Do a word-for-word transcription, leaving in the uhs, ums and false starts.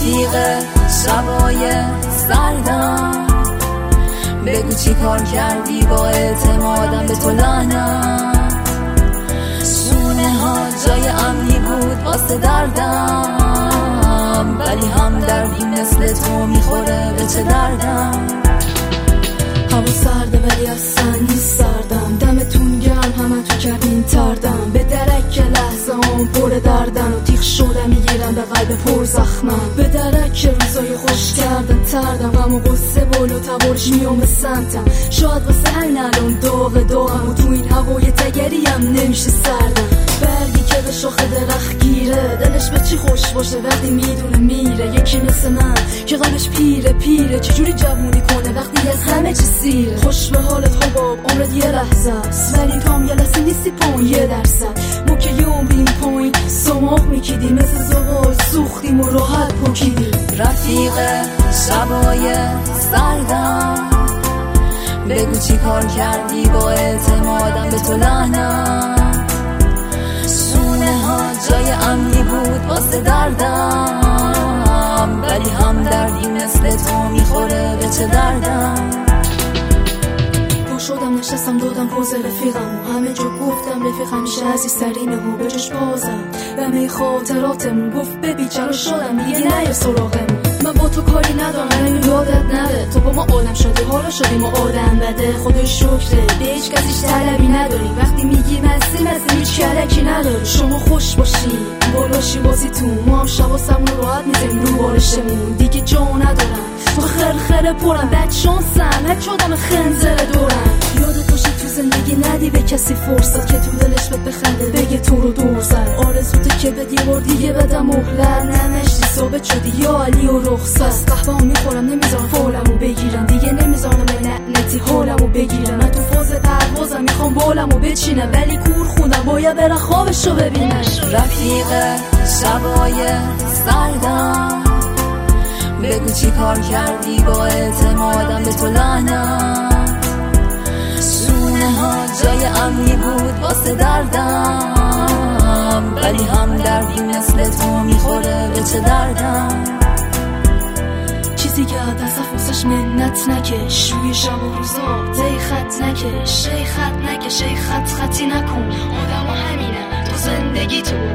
رفیق شبای سردم، بگو چی کار کردی با اعتمادم به تو لعنت. سونه ها جای امنی بود واسه دردم، ولی هم دردی مثل تو میخوره به چه دردم. هوا سرده ولی اصلا نیست سردم، دمتون گرم همه تو کردین تردم. به درک لحظه هم پر دردن و تیخ شده میگیرم به قلب پر زخمم. به درک روزای خوش کردن تردم، غم و غصه بال و تبارش میام به سمتم. شاید واسه همین الان داغ داغم و تو این هوای تگریم نمیشه سردم. برگی که به شاخ درخت گیره، دلش به چی خوش باشه وقتی میدونه میره. یکی مثل من که قلبش پیره پیره، چجوری جوونی کنه وقتی از همه چی سیره. خوش به حالت حباب عمرت یه لحظه است، ولی تو هم یه لحظه نیستی پایین یه درصد. ما که یه عمریم پایین سماق میکیدیم، مثل زغال سوختیم و راحت پاکیدیم. رفیق شبای سردم، بگو چی کار کردی با اعتمادم به تو لعنت. سونه ها جای امنی بود واسه دردم، ولی هم دردی مثل تو میخوره به چه دردم. پا شدم نشستم دادم پوز رفیقم و همه جا گفتم رفیق همیشه عزیزترینه و به جاش بازم و می خاطراتمون. گفت ببین چرا شدم دیگه نیا سراغمون، من با تو کاری ندارم اینو یادت نره. تو با ما آدم شدی حالا شدی ما آدم بده، خدای شکره به هیچ کسیش طلبی نداری. وقتی میگی مستی مستی هیچ کلکی نداری. شما خوش باشی بالاشی بازیتون، ما هم شب و سمون راحت میزیم رو بالشمون. دیگه جا ندارم تو خرخره پرم، بد شانسم هک شدم خنزره دورم. یادت باشه تو زندگی ندی به کسی فرصت که تو دلش بهت بخنده بگه تو رو دور زد. آرزوته که بدی بار دیگه بدم مهلت، ننشتی ثابت شدی یا علی و رخصت. قهوه‌مو میخورم نمیذارم فالمو بگیرم، دیگه نمیذارم لعنتی حالمو بگیرم. من تو فاز پروازم میخوام بالمو بچینم، ولی کور خوندم باید برم خوابشو ببینم. رفیق شبای سردم، بگو چی کار کردی با اعتمادم به تو لعنت. سونه ها جای امنی بود واسه دردم، ولی هم دردی مثل تو میخوره به چه دردم. چیزی که دست واسش منت نکش، روی شب و روزا دی خط نکش. شی خط نکش شی خط خطی نکن، آدم و همینه تو زندگی تو